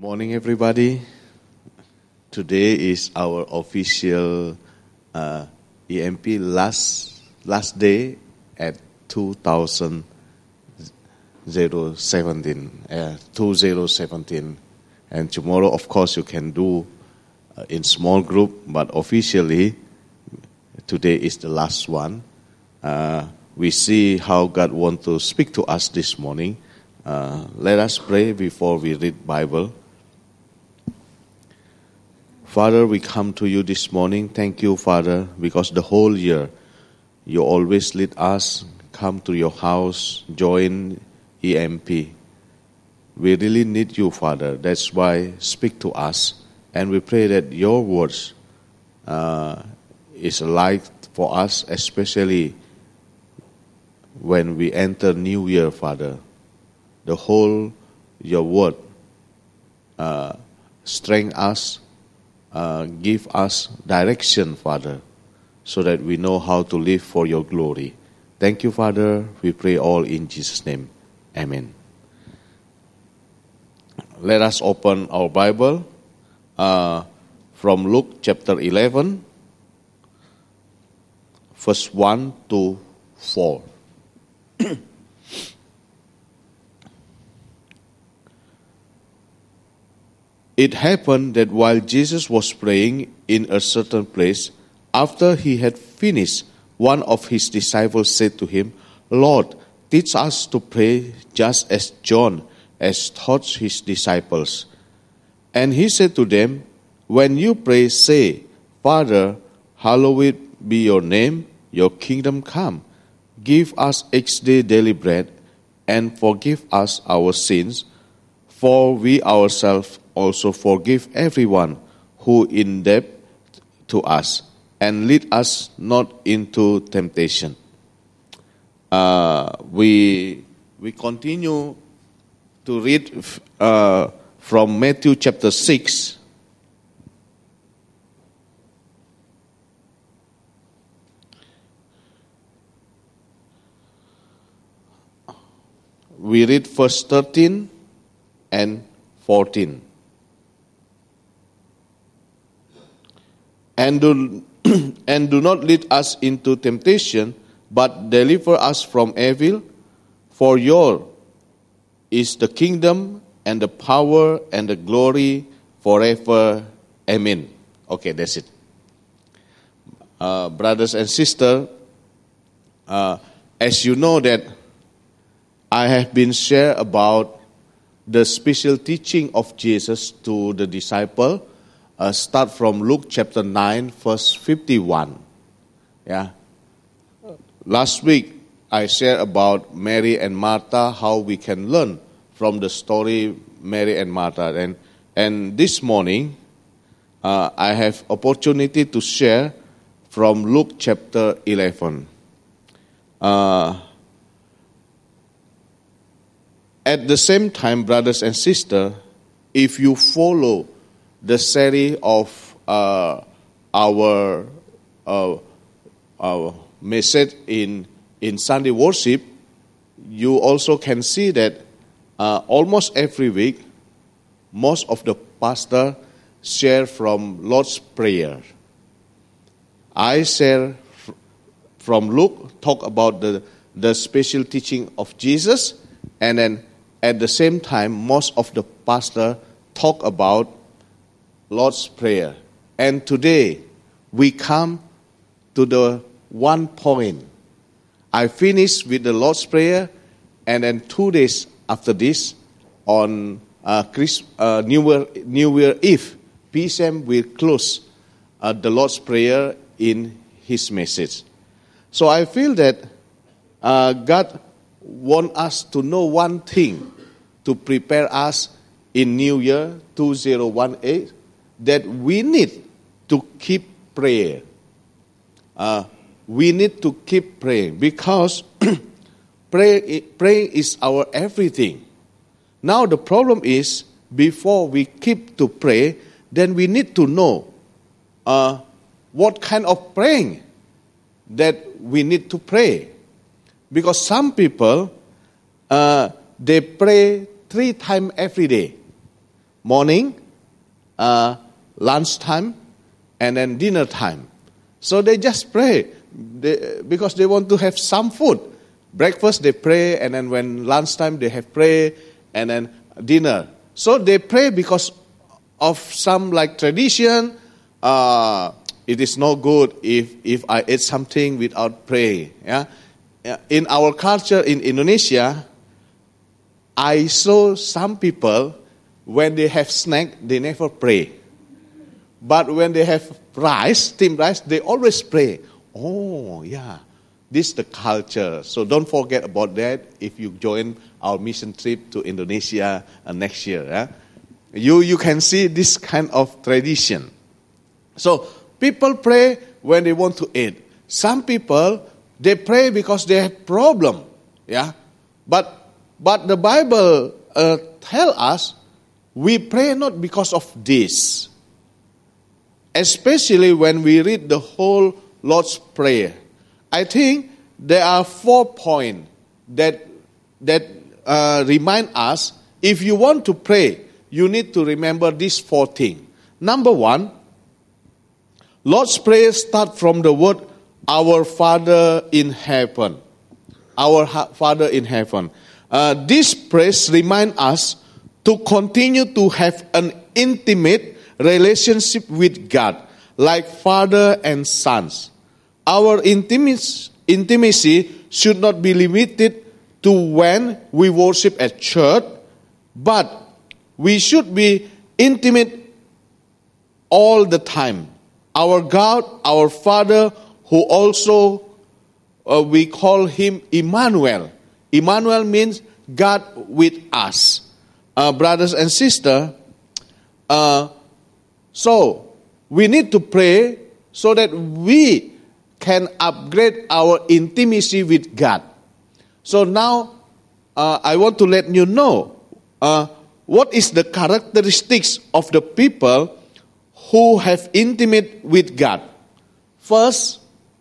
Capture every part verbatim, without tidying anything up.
Morning, everybody. Today is our official uh, E M P last last day at two thousand seventeen, uh, two thousand seventeen, and tomorrow, of course, you can do uh, in small group, but officially today is the last one. Uh, we see how God wants to speak to us this morning. Uh, let us pray before we read Bible. Father, we come to you this morning. Thank you, Father, because the whole year you always lead us, come to your house, join E M P. We really need you, Father. That's why speak to us. And we pray that your words uh, is a light for us, especially when we enter New Year, Father. The whole, your word, uh, strengthen us, Uh, give us direction, Father, so that we know how to live for your glory. Thank you, Father. We pray all in Jesus' name. Amen. Let us open our Bible uh, from Luke chapter eleven, verse one to four. It happened that while Jesus was praying in a certain place, after he had finished, one of his disciples said to him, "Lord, teach us to pray just as John has taught his disciples." And he said to them, "When you pray, say, 'Father, hallowed be your name, your kingdom come. Give us each day daily bread, and forgive us our sins, for we ourselves also forgive everyone who in debt to us, and lead us not into temptation." Uh, we we continue to read uh, from Matthew chapter six. We read verse thirteen and fourteen. And do, and do not lead us into temptation, but deliver us from evil. For yours is the kingdom and the power and the glory forever. Amen. Okay, that's it. Uh, brothers and sisters, uh, as you know that I have been shared about the special teaching of Jesus to the disciple. Uh, start from Luke chapter nine, verse fifty-one. Yeah. Last week, I shared about Mary and Martha, how we can learn from the story Mary and Martha. And, and this morning, uh, I have opportunity to share from Luke chapter eleven. Uh, at the same time, brothers and sisters, if you follow the series of uh, our uh, our message in in Sunday worship, you also can see that uh, almost every week, most of the pastor share from Lord's Prayer. I share from Luke, talk about the the special teaching of Jesus, and then at the same time, most of the pastor talk about Lord's Prayer. And today, we come to the one point. I finished with the Lord's Prayer, and then two days after this, on uh, Christ, uh, New, Year, New Year Eve, P C M will close uh, the Lord's Prayer in his message. So I feel that uh, God wants us to know one thing to prepare us in New Year two thousand eighteen, that we need to keep prayer. Uh, we need to keep praying because prayer, praying is our everything. Now the problem is, before we keep to pray, then we need to know uh, what kind of praying that we need to pray. Because some people, uh, they pray three times every day. morning, uh, lunchtime, and then dinner time. So they just pray they, because they want to have some food. Breakfast they pray, and then when lunchtime they have pray, and then dinner. So they pray because of some like tradition. Uh, it is no good if, if I eat something without pray. Yeah? In our culture in Indonesia, I saw some people, when they have snack, they never pray. But when they have rice, steamed rice, they always pray. Oh, yeah, this is the culture. So don't forget about that if you join our mission trip to Indonesia uh, next year. Yeah? You, you can see this kind of tradition. So people pray when they want to eat. Some people, they pray because they have problem. Yeah, but but the Bible uh, tell us we pray not because of this. Especially when we read the whole Lord's Prayer, I think there are four points that that uh, remind us if you want to pray, you need to remember these four things. Number one, Lord's Prayer starts from the word "Our Father in heaven." Our Father in heaven. Uh, this praise reminds us to continue to have an intimate relationship with God, like father and sons. Our intimacy should not be limited to when we worship at church, but we should be intimate all the time. Our God, our Father, who also uh, we call him Emmanuel. Emmanuel means God with us. Uh, brothers and sisters, uh, so we need to pray so that we can upgrade our intimacy with God. So now uh, I want to let you know uh, what is the characteristics of the people who have intimate with God. First,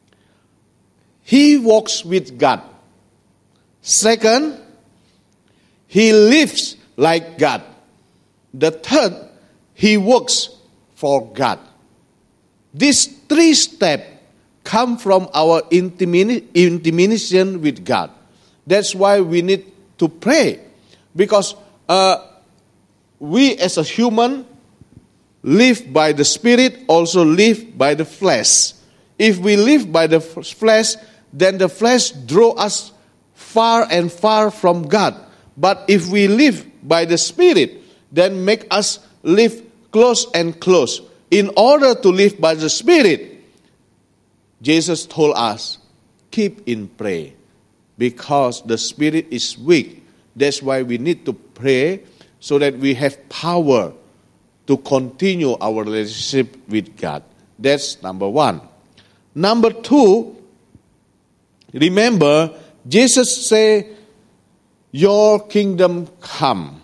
he walks with God. Second, he lives like God. The third, he works for God. These three steps come from our intimation with God. That's why we need to pray. Because uh, we as a human live by the Spirit, also live by the flesh. If we live by the flesh, then the flesh draws us far and far from God. But if we live by the Spirit, then make us live close and close. In order to live by the Spirit, Jesus told us, keep in prayer. Because the Spirit is weak. That's why we need to pray so that we have power to continue our relationship with God. That's number one. Number two, remember, Jesus said, your kingdom come.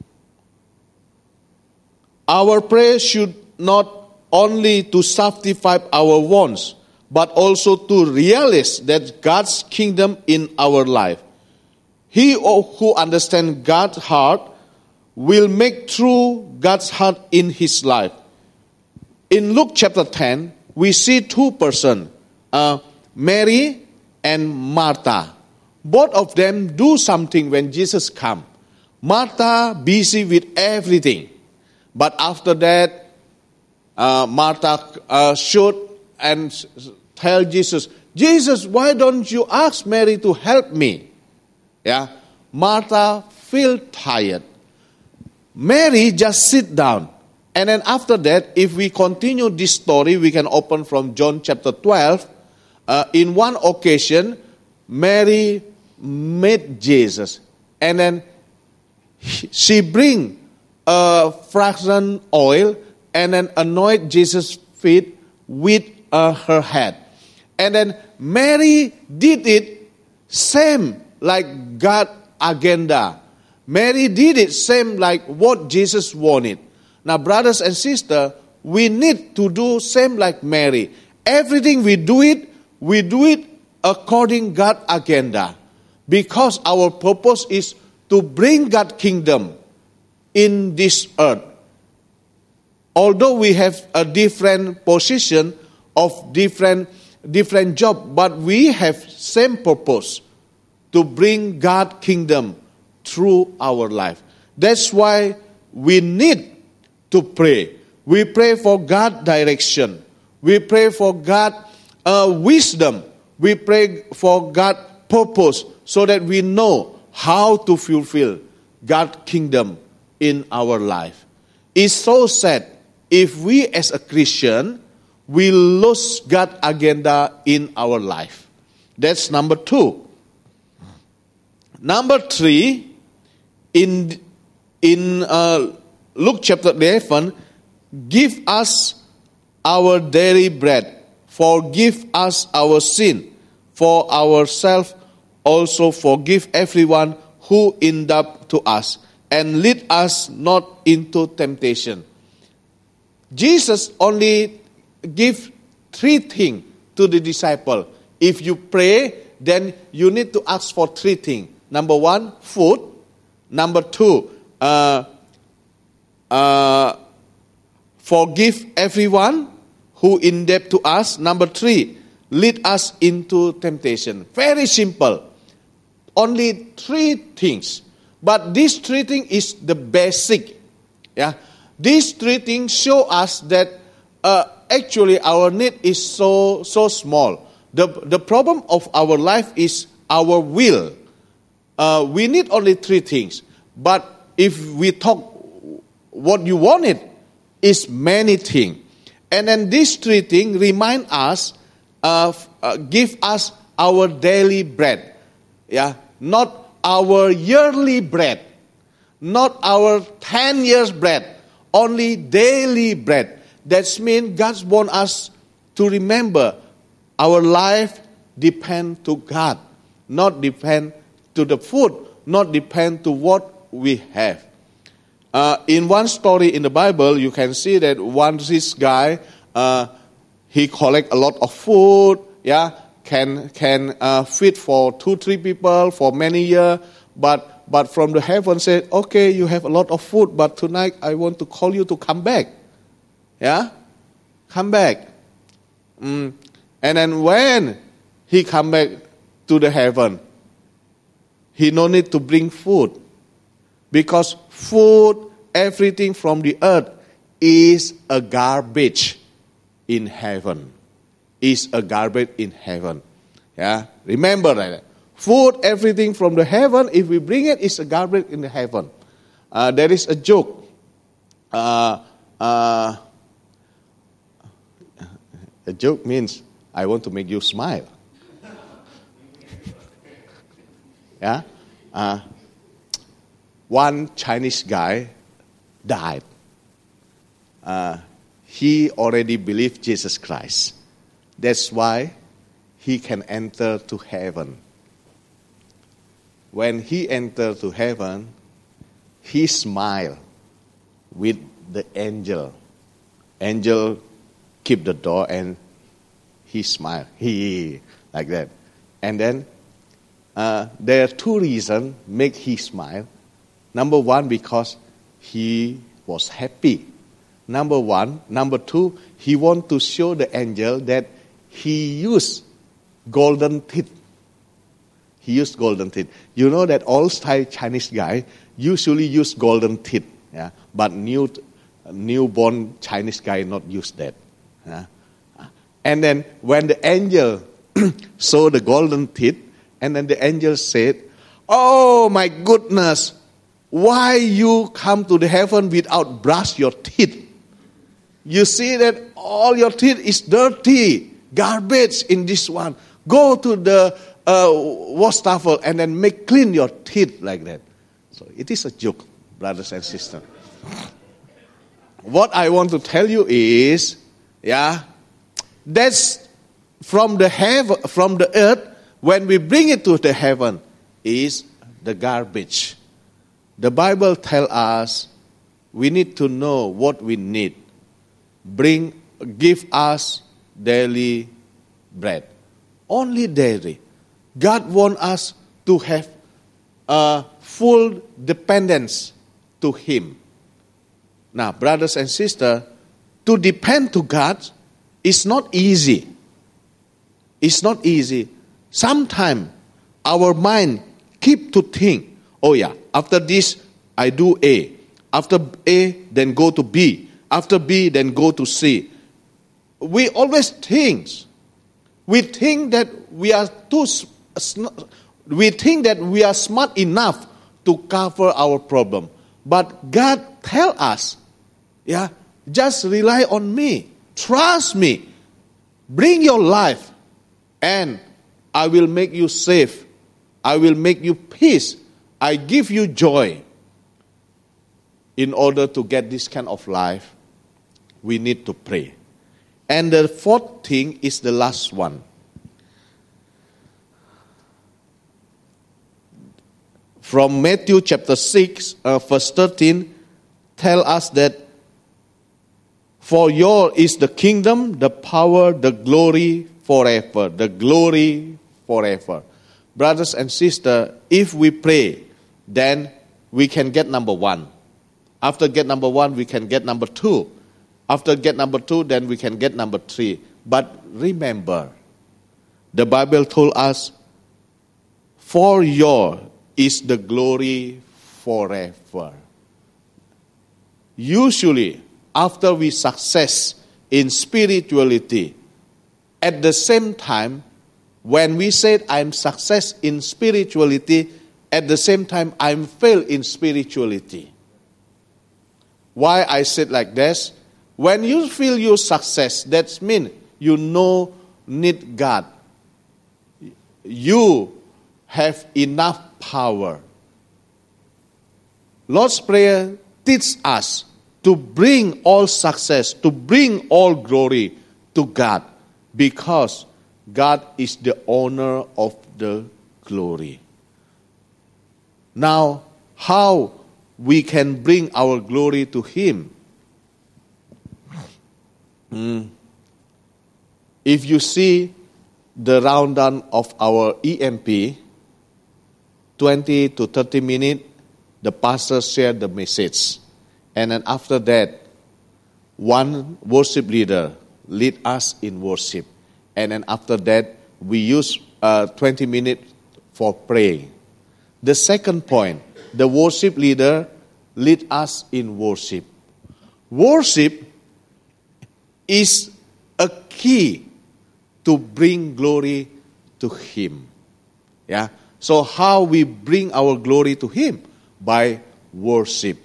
Our prayer should not only to satisfy our wants, but also to realize that God's kingdom in our life. He who understands God's heart will make true God's heart in his life. In Luke chapter ten, we see two persons, uh, Mary and Martha. Both of them do something when Jesus comes. Martha busy with everything. But after that, uh, Martha uh, should and tell Jesus, Jesus, why don't you ask Mary to help me? Yeah, Martha feel tired. Mary just sit down. And then after that, if we continue this story, we can open from John chapter twelve. Uh, in one occasion, Mary met Jesus. And then she bring a fragrant oil and then anoint Jesus' feet with uh, her head. And then Mary did it same like God agenda. Mary did it same like what Jesus wanted. Now, brothers and sisters, we need to do same like Mary. Everything we do it, we do it according God agenda. Because our purpose is to bring God's kingdom in this earth. although we have a different position of different different job, but we have same purpose to bring God kingdom through our life. That's why we need to pray. We pray for God direction. We pray for God uh, wisdom. We pray for God purpose so that we know how to fulfill God's kingdom in our life. It's so sad if we as a Christian, we lose God's agenda in our life. That's number two. Number three, in, in uh, Luke chapter eleven, give us our daily bread. Forgive us our sin. For ourselves also forgive everyone who indulge to us. And lead us not into temptation. Jesus only give three things to the disciple. If you pray, then you need to ask for three things. Number one, food. Number two, uh, uh, forgive everyone who in debt to us. Number three, lead us into temptation. Very simple. Only three things. But these three things is the basic. Yeah, these three things show us that uh, actually our need is so so small. The the problem of our life is our will. Uh, we need only three things. But if we talk what you wanted, is many things. And then these three things remind us, uh, uh, give us our daily bread. Yeah, not our yearly bread, not our ten years bread, only daily bread. That means God wants us to remember our life depends to God, not depend to the food, not depend to what we have. Uh, in one story in the Bible, you can see that one rich guy, uh, he collect a lot of food, yeah, can can uh, feed for two, three people for many years, but but from the heaven said, okay, you have a lot of food, but tonight I want to call you to come back, yeah, come back. Mm. And then when he come back to the heaven, he no need to bring food, because food, everything from the earth is a garbage in heaven. Is a garbage in heaven. Yeah, remember that. Food, everything from the heaven, if we bring it, is a garbage in the heaven. Uh, there is a joke. Uh, uh, a joke means I want to make you smile. Yeah, uh, one Chinese guy died. Uh, he already believed Jesus Christ. That's why he can enter to heaven. When he entered to heaven, he smiled with the angel. Angel keep the door and he smiled. He like that. And then uh, there are two reasons make he smile. Number one, because he was happy. Number one. Number two, he want to show the angel that he used golden teeth. He used golden teeth. You know that old style Chinese guy usually use golden teeth. Yeah? But new, newborn Chinese guy not use that. Yeah? And then when the angel saw the golden teeth, and then the angel said, oh my goodness, why you come to the heaven without brush your teeth? You see that all your teeth is dirty, garbage in this one. Go to the uh, wash towel and then make clean your teeth like that. So it is a joke, brothers and sisters. What I want to tell you is, yeah, that's from the heaven, from the earth. When we bring it to the heaven, is the garbage. The Bible tells us we need to know what we need. Bring, give us daily bread. Only daily. God wants us to have a full dependence to Him. Now, brothers and sisters, to depend to God is not easy. It's not easy. Sometimes our mind keep to think, oh yeah, after this I do A. After A, then go to B. After B, then go to C. We always think. We think that we are too. We think that we are smart enough to cover our problem. But God tell us, yeah, just rely on me. Trust me. Bring your life, and I will make you safe. I will make you peace. I give you joy. In order to get this kind of life, we need to pray. And the fourth thing is the last one. From Matthew chapter six, uh, verse thirteen, tell us that for yours is the kingdom, the power, the glory forever. The glory forever. Brothers and sisters, if we pray, then we can get number one. After get number one, we can get number two. After get number two, then we can get number three. But remember, the Bible told us, for yours is the glory forever. Usually, after we success in spirituality, at the same time, when we said I'm success in spirituality, at the same time I'm fail in spirituality. Why I said like this? When you feel your success, that means you know need God. You have enough power. Lord's Prayer teaches us to bring all success, to bring all glory to God, because God is the owner of the glory. Now, how we can bring our glory to Him? Mm. If you see the rundown of our E M P, twenty to thirty minutes, the pastor shared the message. And then after that, one worship leader lead us in worship. And then after that, we use uh, twenty minutes for praying. The second point, the worship leader lead us in worship. Worship is a key to bring glory to Him. Yeah. So how we bring our glory to Him? By worship.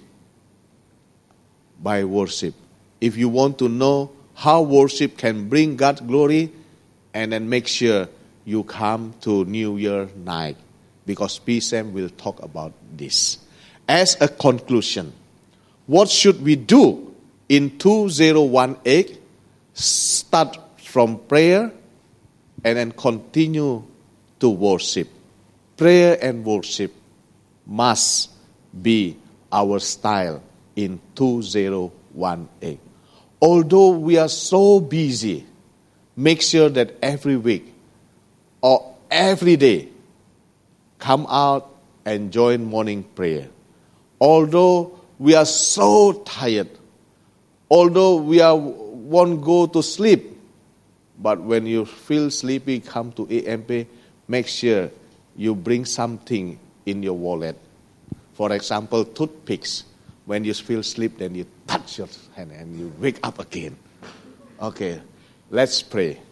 By worship. If you want to know how worship can bring God glory, and then make sure you come to New Year night, because P Sam will talk about this. As a conclusion, what should we do in two thousand eighteen? Start from prayer and then continue to worship. Prayer and worship must be our style in two thousand eighteen. Although we are so busy, make sure that every week or every day, come out and join morning prayer. Although we are so tired, although we are won't go to sleep, but when you feel sleepy, come to A M P, make sure you bring something in your wallet. For example, toothpicks. When you feel sleep, then you touch your hand and you wake up again. Okay, let's pray.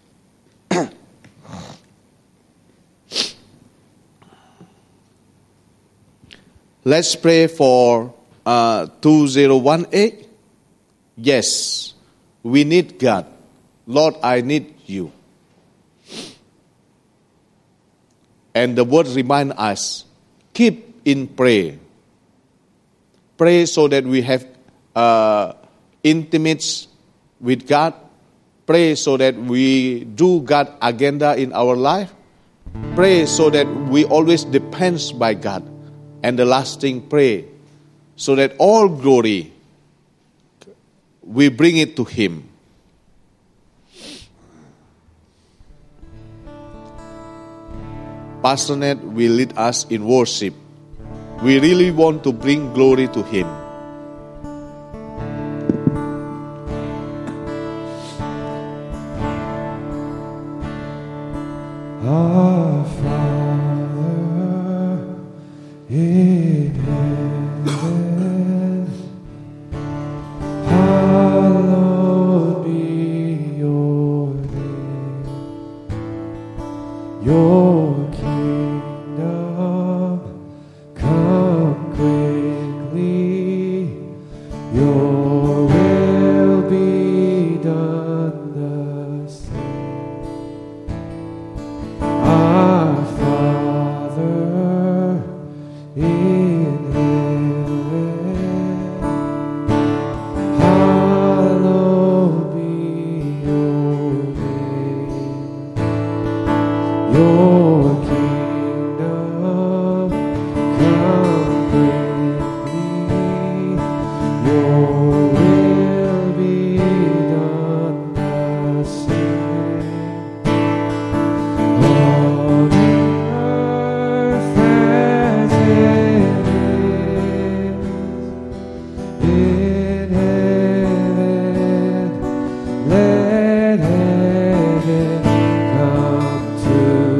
Let's pray for uh, two thousand eighteen. Yes, we need God. Lord, I need you. And the word remind us, keep in prayer. Pray so that we have uh, intimates with God. Pray so that we do God's agenda in our life. Pray so that we always depend by God. And the last thing, pray so that all glory, we bring it to Him. Pastor Ned will lead us in worship. We really want to bring glory to Him. Our Father in heaven, hallowed be your name. Your kingdom come quickly. Your will be done the same. Our Father in heaven, hallowed be your name. Your kingdom come quickly. Your will be done the same. On earth as it is in heaven, let heaven come to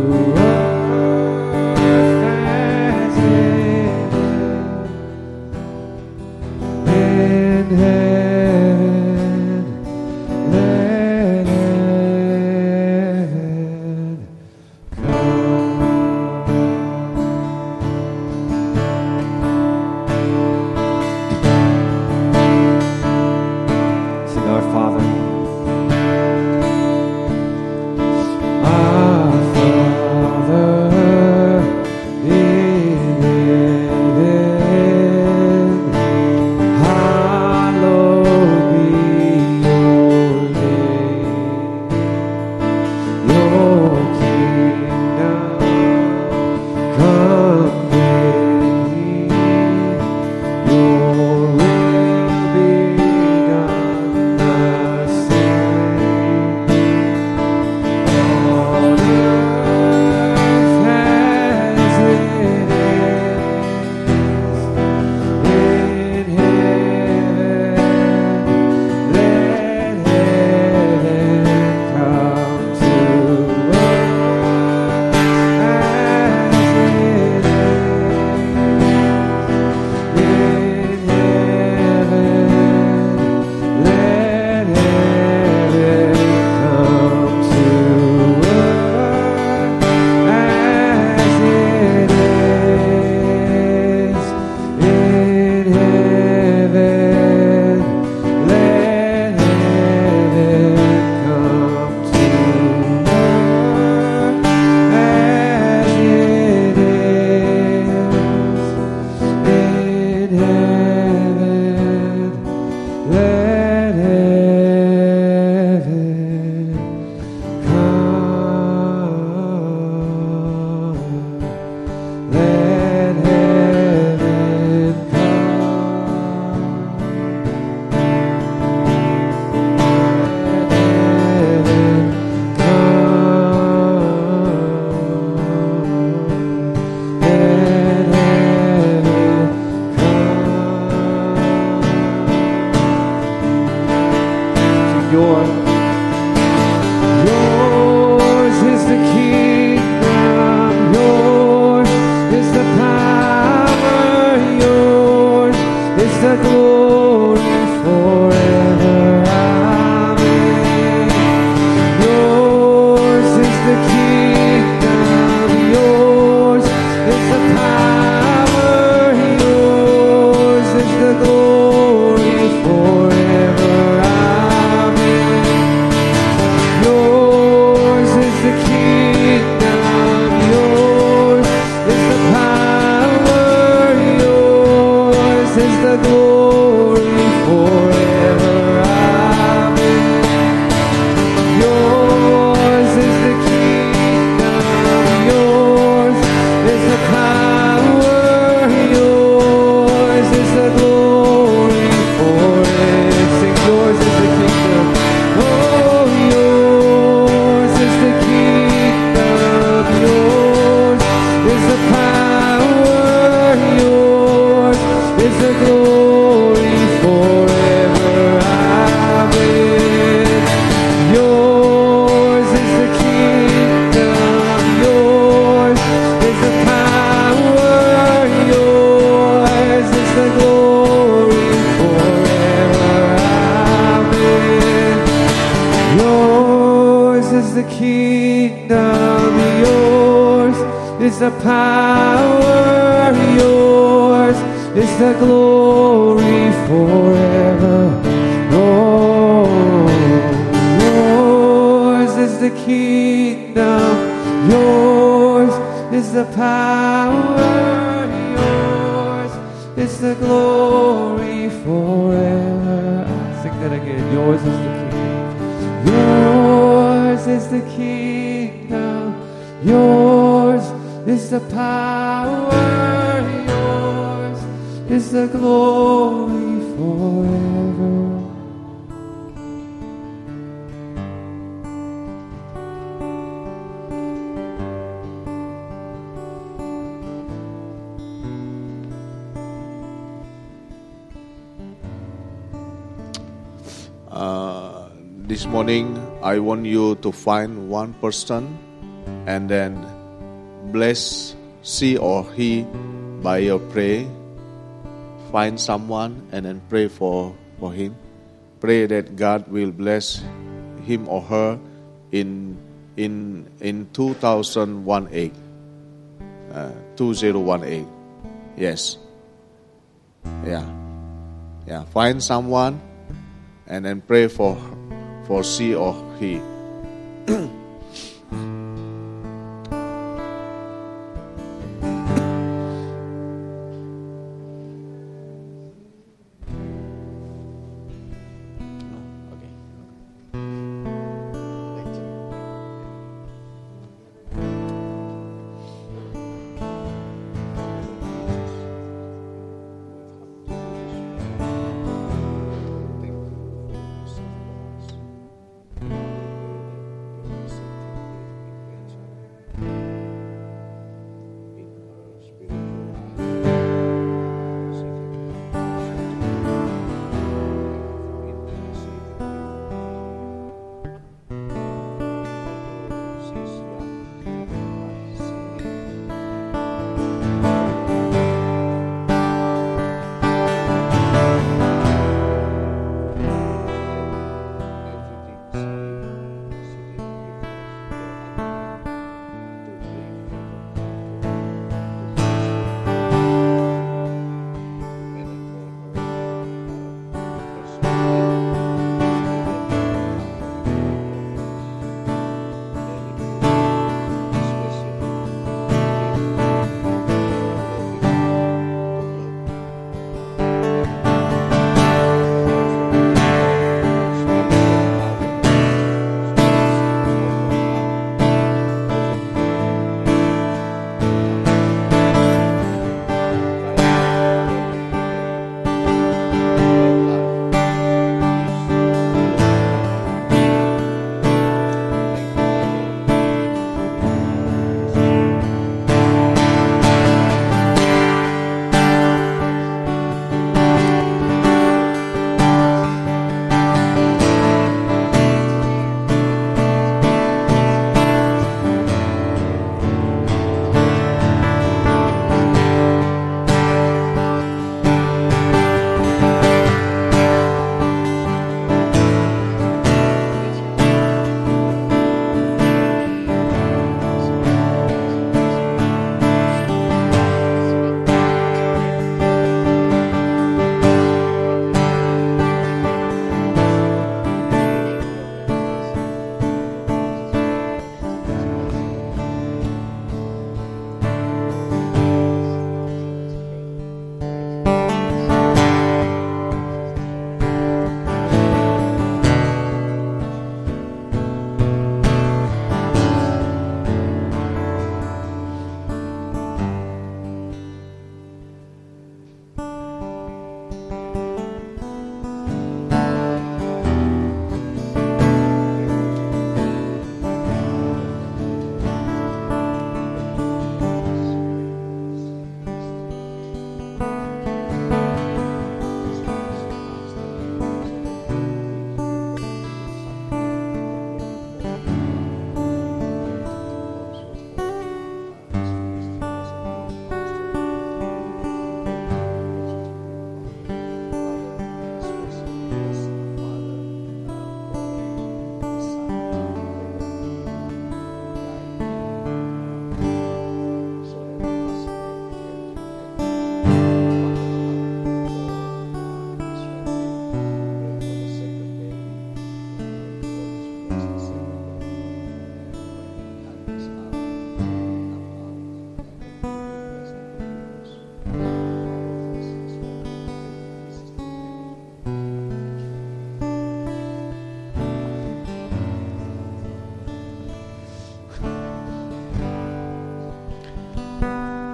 earth as it is in heaven, let heaven come. Sing our Father. Our Father in heaven, hallowed be your name. Your kingdom come quickly. Your will be done the same. On earth as it is in heaven, let heaven come to earth as it is in heaven, let heaven come to earth as it is in heaven, let heaven come to earth as it is in heaven, let heaven come. Let heaven Yours, yours is the kingdom, yours is the power, yours is the glory forever. Amen. Yours is the kingdom, yours is the power, yours is the glory forever. Amen. the kingdom, yours is the power, yours is the glory forever. Oh, yours is the kingdom, yours is the power, yours is the glory forever. Sing that again. Yours is the kingdom, yours is the kingdom, yours is the power, yours is the glory forever. Uh, this morning, I want you to find one person and then bless she or he by your prayer. Find someone and then pray for, for him. Pray that God will bless him or her in in in two thousand eighteen. Uh, two thousand eighteen. Yes. Yeah. Yeah. Find someone and then pray for for she or he.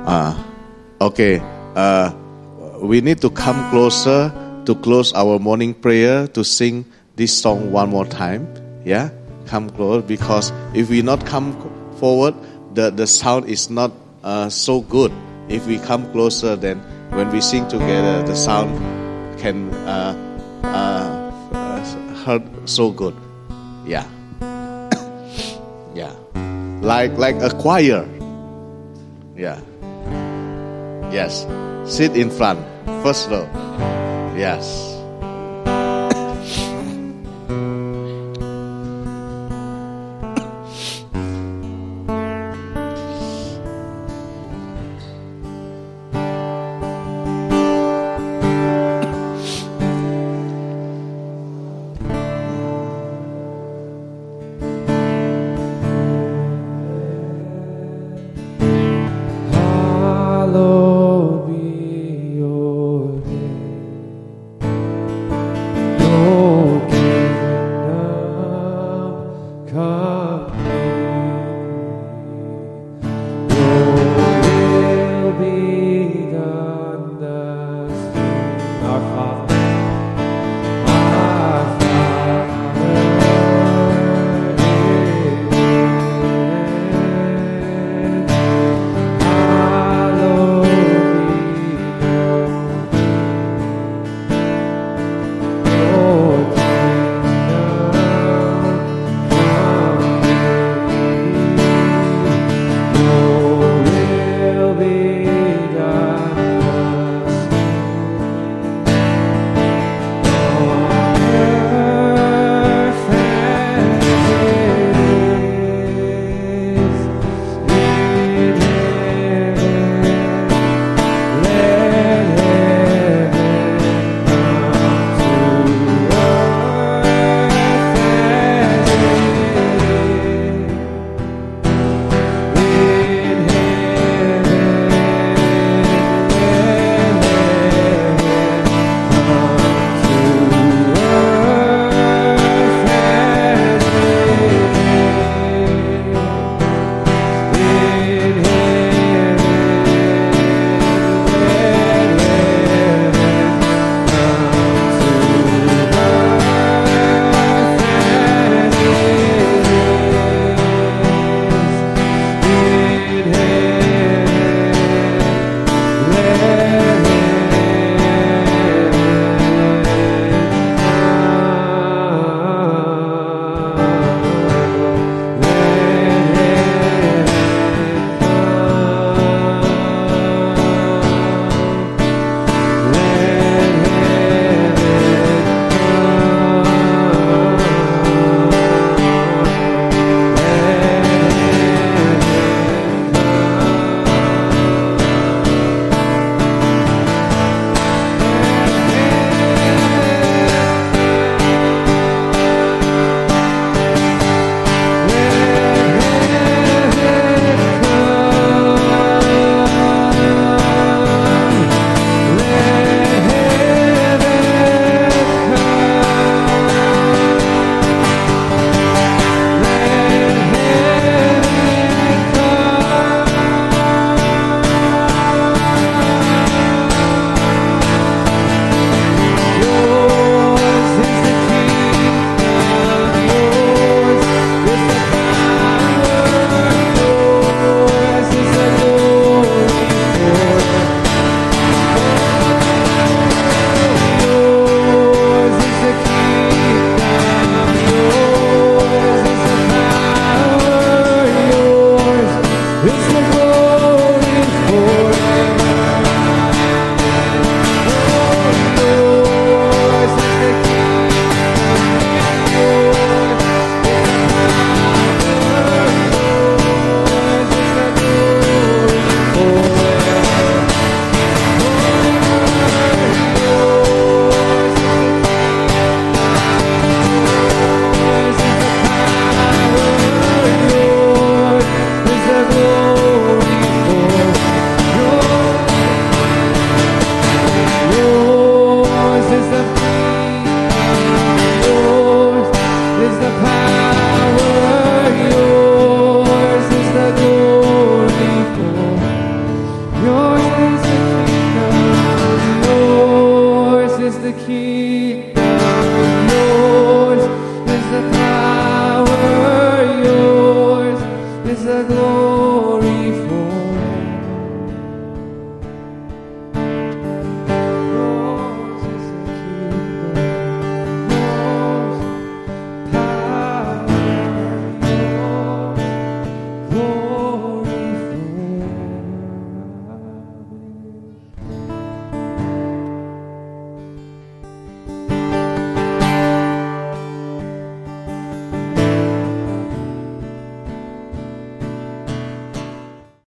Uh, okay. Uh, we need to come closer to close our morning prayer to sing this song one more time. Yeah, come close, because if we not come forward, the, the sound is not uh, so good. If we come closer, then when we sing together, the sound can uh, uh, uh, heard so good. Yeah. Yeah. Like like a choir. Yeah. Yes. Sit in front. First row. Yes.